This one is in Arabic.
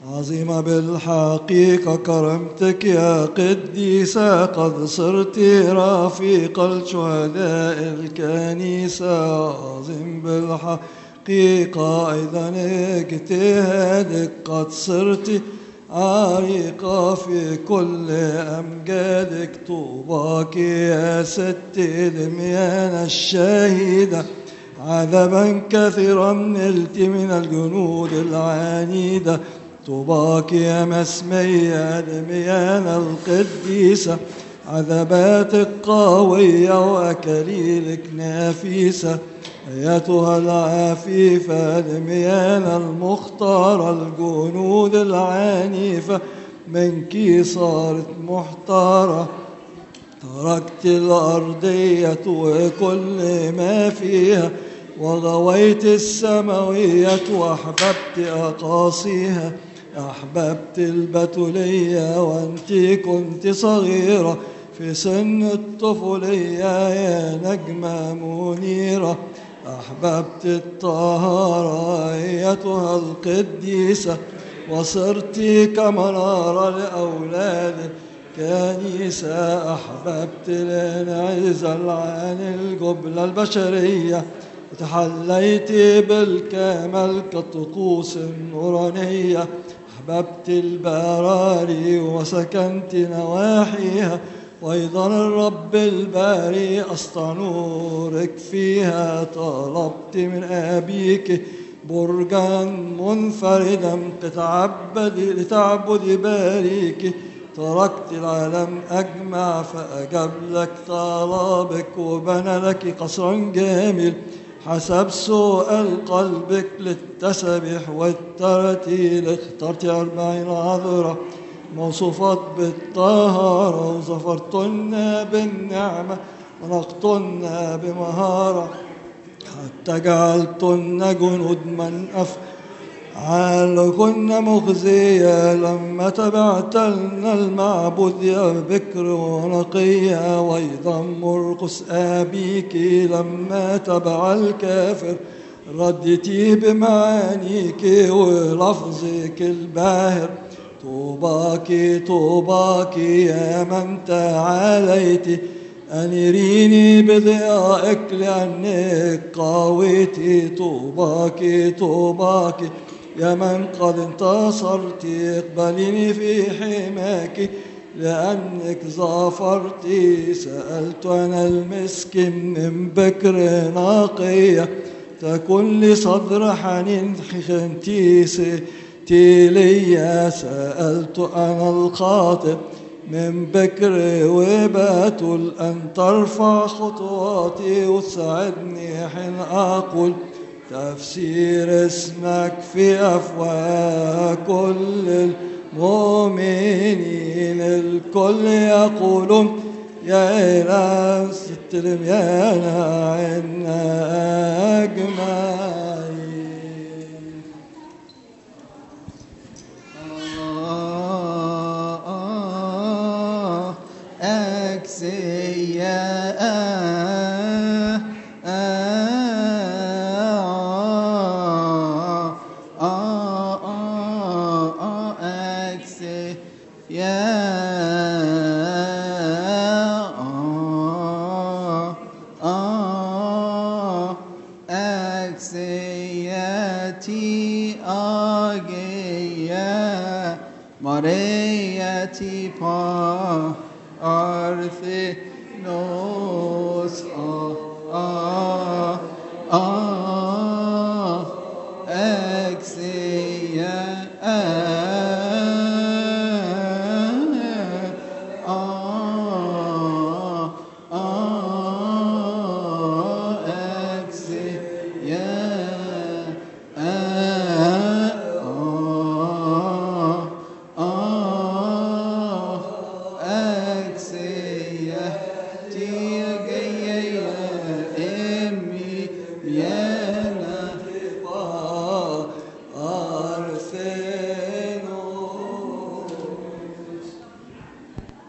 عظيمة بالحقيقة كرمتك يا قديسة، قد صرت رفيق الشهداء الكنيسة. عظيم بالحقيقة أيضا اجتهادك، قد صرت عريقة في كل أمجادك. طوباك يا ست دميان الشهيدة، عذابا كثيرا نلت من الجنود العنيدة. طوباك يا مسمية دميان القديسة، عذاباتك قوية وأكاليلك نفيسة. أيتها العفيفة دميان المختارة، الجنود العنيفة منك صارت محتارة. تركت الأرضية وكل ما فيها، وغويت السماوية وأحببت أقاصيها. أحببت البتولية وأنت كنت صغيرة، في سن الطفولية يا نجمة منيرة. أحببت الطهارة أيتها القديسة، وصرت كمنارة لأولاد كنيسة. أحببت الانعزال عن الجبلة البشرية، وتحليت بالكمال كالطقوس النورانية. أحببت البراري وسكنت نواحيها، وأيضا الرب الباري أسطع نورك فيها. طلبت من أبيك برجا منفردا لتعبد باريك. تركت العالم أجمع فأجاب لك طلبك، وبنى لك قصرا جميل حسب سؤال قلبك. للتسبيح والترتيل اخترت 40 عذرة موصوفات بالطهارة، وظفرتن بالنعمة ونقتن بمهارة، حتى جعلتن جنود من أفعالكن مخزية. لما تبعتلنا المعبود يا بكر ونقية، وأيضا مرقس أبيك لما تبع الكافر ردتي بمعانيك ولفظك الباهر. طوباك طوباك يا من تعاليت، أنيريني بضيائك لأنك قويتي. طوباك طوباك يا من قد انتصرت، اقبليني في حماك لأنك ظفرت. سألت أنا المسكين من بكر نقية، تكن لي صدر حنين خنتيسي تيليا. سألت أنا الخاطئ من بكر وباتل أن ترفع خطواتي وتساعدني حين أقول تفسير اسمك في أفواه كل المؤمنين. الكل يقولون يا إله ستلم يا عنا أجمعين. Maria ti pa arthi no